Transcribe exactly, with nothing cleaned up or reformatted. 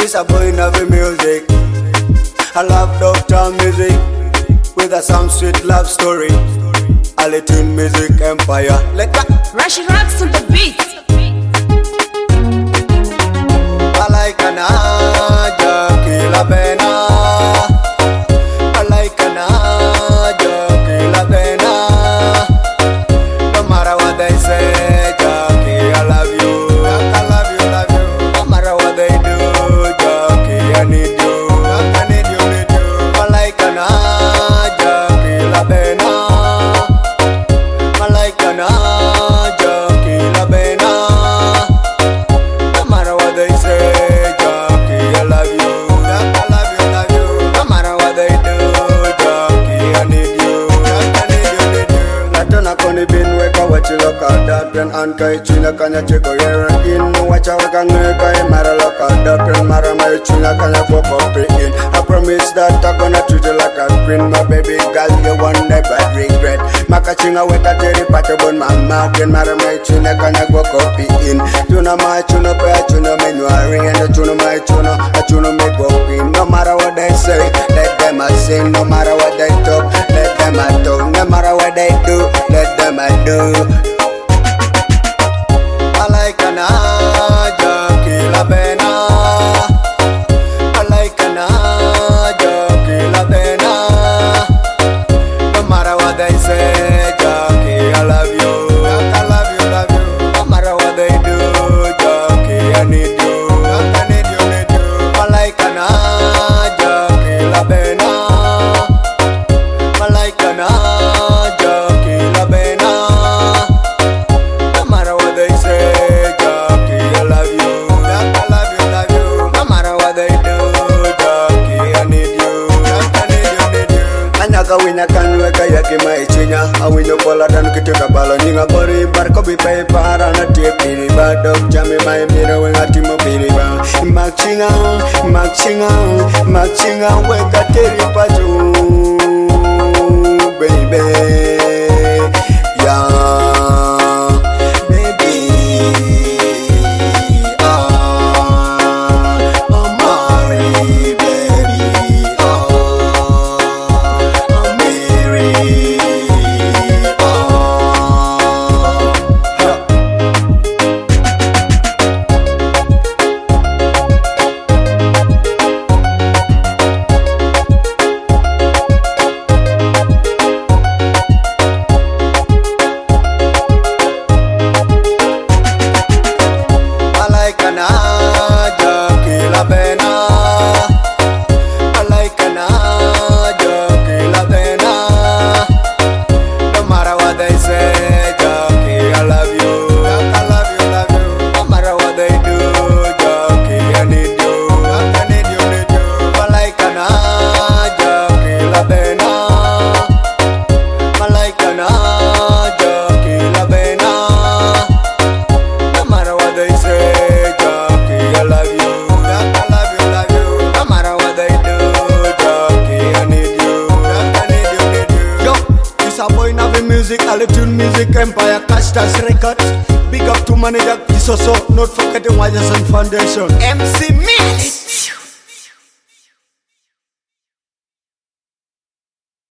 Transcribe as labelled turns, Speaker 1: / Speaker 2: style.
Speaker 1: It's a boy in the music. I love Doctor Music with a some sweet love story. Ali Tune Music Empire. Like that.
Speaker 2: Rashi rocks on the beat.
Speaker 1: I like an aja kila bena. I like an aja kila bena. No matter what they say, Jackie, I love you. I love you, love you. No matter what they do, Jackie, I need you. I need you, need you. I like an aja kila bena. I like an aja kila bena. No matter what they say, Jackie, I love you. I love you, love you. No matter what they do, Jackie, I need you. I need you, need you. Natona koni bin weka wachi loka dapren ankai china kanya chiko yeren in wacha weka ngeka e mara loka dapren mara mai china kanya kwoko pe in. I promise that I'm gonna treat you like a queen, my baby girl, you won't never regret. Maka chinga weka teri pate bon mama ken mara mai china kanya kwoko pe in. Tuna mai chuna pe chuna menuari and tuna mai chuna a chuna me go in. No matter what they say, let them a sing. No matter what they talk, let them a talk. No matter what they do, let them a do. I like an aja kila bena. I like an aja kila bena. No matter what they say, Jackie, I love you. I love you, love you. No matter what they do, Jackie, I need you. I need you, need you. I like an aja kila bena. I like an aja kila bena. No matter what they say, Jackie, I love you. I love you, love you. No matter what they do, Jackie, I need you. I need you, need you. Anyaga wina kanweka yaki maichinya. Awinyo pola dan kiteka balo nyinga bori barko bi pay para na tie piri ba dog jami mai mira wenga timo piri ba. Makchinga, makchinga, makchinga weka teri paju, baby. Yeah. Music, Ali Tune Music Empire, Castas Records. Big up to manager Kisoso, not forgetting Wajason Foundation.
Speaker 2: M C Mix.